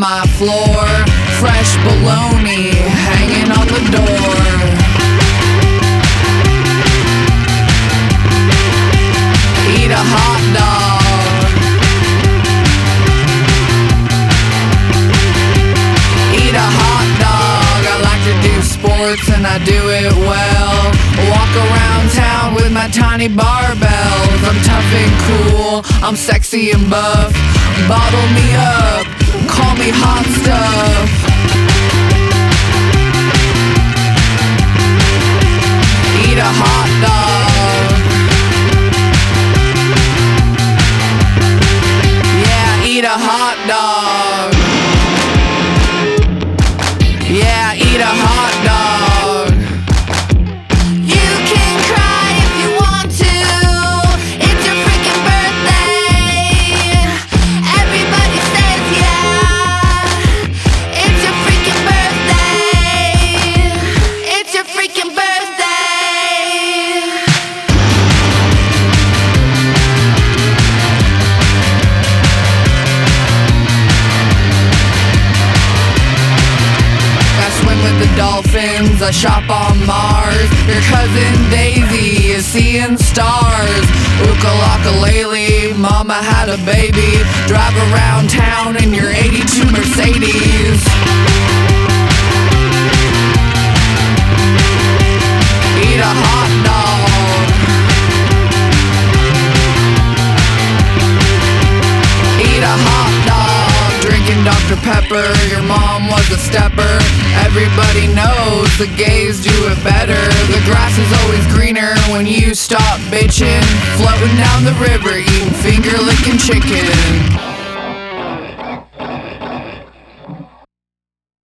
my floor, fresh bologna hanging on the door. Eat a hot dog. Eat a hot dog. I like to do sports and I do it well. Walk around town with my tiny barbells. I'm tough and cool, I'm sexy and buff. Bottle me up, call me hot stuff. Eat a hot dog. Yeah, eat a hot dog. Yeah, eat a hot dog. You can cry if you want to. It's your freaking birthday. Everybody says yeah. It's your freaking birthday. It's your freaking birthday. With the dolphins, I shop on Mars. Your cousin Daisy is seeing stars. Ooka-laka-laylee, mama had a baby. Drive around town in your 82 Mercedes. Eat a hot dog. Eat a hot dog. Drinking Dr. Pepper, your mom was a stepper. Everybody knows the gays do it better. The grass is always greener when you stop bitching. Floating down the river, eating finger licking chicken.